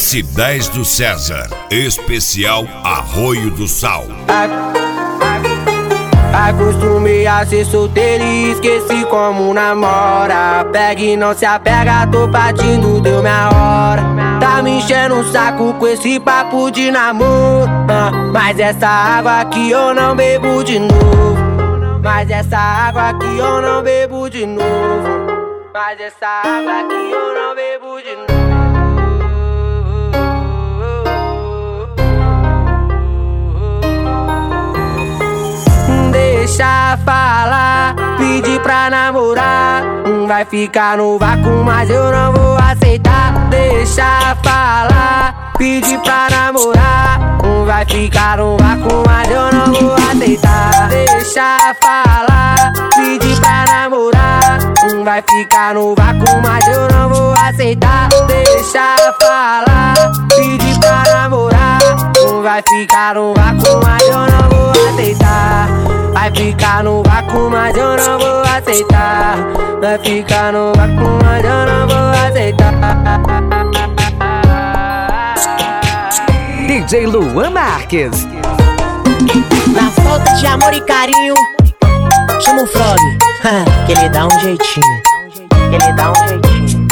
S10 do César, especial Arroio do Sal. Acostumei a ser solteiro e esqueci como namora. Pega e não se apega, tô partindo, deu minha hora. Tá me enchendo o saco com esse papo de namoro, mas essa água aqui eu não bebo de novo. Mas essa água aqui eu não bebo de novo. Mas essa água aqui eu não bebo de novo. Deixa falar, pedir pra namorar. Vai ficar no vácuo, mas eu não vou aceitar. Deixa falar, pedir pra namorar. Vai ficar no vácuo, mas eu não vou aceitar. Deixa falar, pedir pra namorar. Vai ficar no vácuo, mas eu não vou aceitar. Deixa falar, pedir pra namorar. Vai ficar no vácuo, mas eu não vou aceitar. Vai ficar no vácuo, mas eu não vou aceitar. Vai ficar no vácuo, mas eu não vou aceitar. DJ Luan Marques. Na falta de amor e carinho, chama o Frog, que ele dá um jeitinho. Ele dá um jeitinho.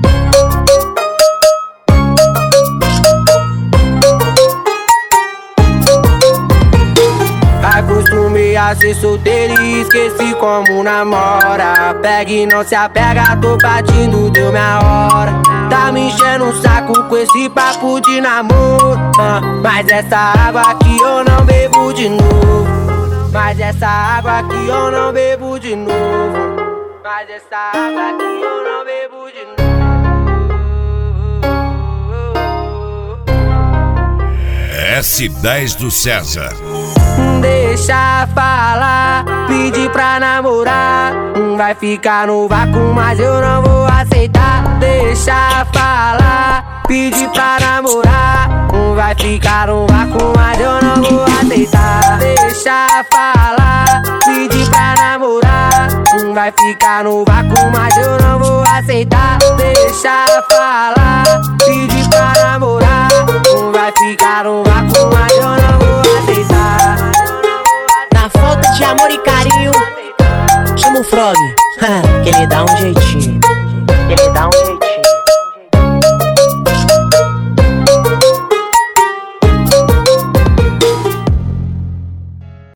Acostumei a ser solteiro e esqueci como namora. Pega e não se apega, tô partindo, deu minha hora. Tá me enchendo o saco com esse papo de namoro, mas essa água aqui eu não bebo de novo. Mas essa água aqui eu não bebo de novo. Mas essa água aqui eu não bebo de novo. S10 do César. Deixa falar, pedir pra namorar. Vai ficar no vácuo, mas eu não vou aceitar. Deixa falar, pedir pra namorar. Vai ficar no vácuo, mas eu não vou aceitar. Deixa falar, pedir pra namorar. Vai ficar no vácuo, mas eu não vou aceitar. Deixa falar, pedir pra namorar. Vai ficar no vácuo, mas eu não vou aceitar. Na falta de amor e carinho, chama o Frog, que ele dá um jeitinho. Ele dá um jeitinho.